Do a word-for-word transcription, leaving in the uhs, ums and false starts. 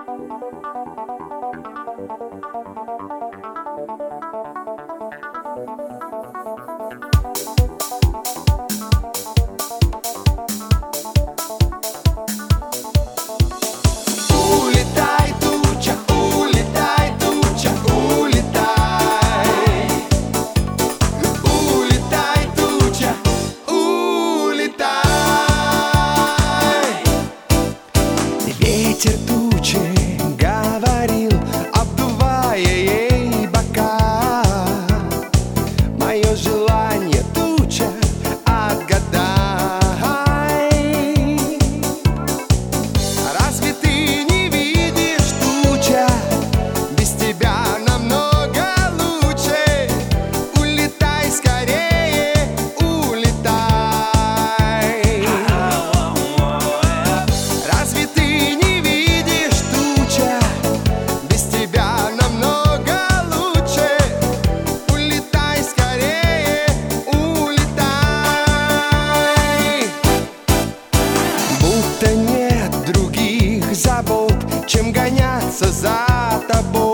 Улетай, туча, улетай, туча, улетай. Улетай, туча, улетай. Ветер тучи говорил, обдувая ей бока. Мое желание, туча, отгадай. Разве ты не видишь, туча, без тебя намного лучше? Улетай скорее, улетай. Разве ты не видишь, туча, без тебя намного лучше? Улетай скорее, улетай. Будто нет других забот, чем гоняться за тобой.